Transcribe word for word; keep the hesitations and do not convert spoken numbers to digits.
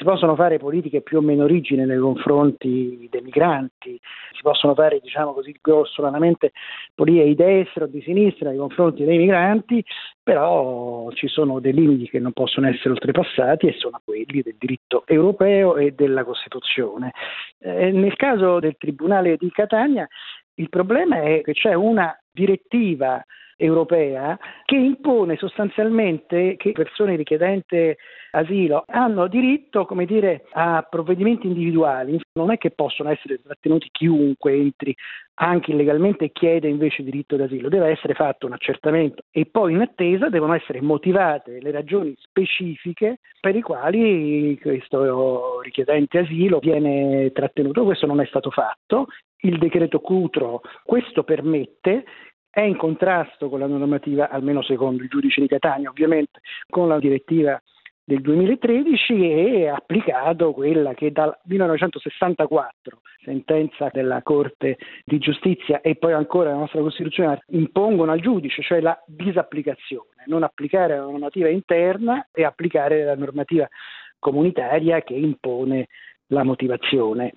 possono fare politiche più o meno rigide nei confronti dei migranti, si possono fare, diciamo così grossolanamente, politiche di destra o di sinistra nei confronti dei migranti, però ci sono dei limiti che non possono essere oltrepassati e sono quelli del diritto europeo e della Costituzione. Eh, nel caso del Tribunale di Catania il problema è che c'è una direttiva europea che impone sostanzialmente che persone richiedenti asilo hanno diritto, come dire, a provvedimenti individuali. Non è che possono essere trattenuti chiunque entri anche illegalmente e chiede invece diritto d'asilo. Deve essere fatto un accertamento e poi in attesa devono essere motivate le ragioni specifiche per i quali questo richiedente asilo viene trattenuto. Questo non è stato fatto. Il decreto Cutro questo permette, è in contrasto con la normativa, almeno secondo il giudice di Catania, ovviamente con la direttiva del duemilatredici, e è applicato quella che dal millenovecentosessantaquattro, sentenza della Corte di Giustizia e poi ancora la nostra Costituzione, impongono al giudice, cioè la disapplicazione, non applicare la normativa interna e applicare la normativa comunitaria che impone la motivazione.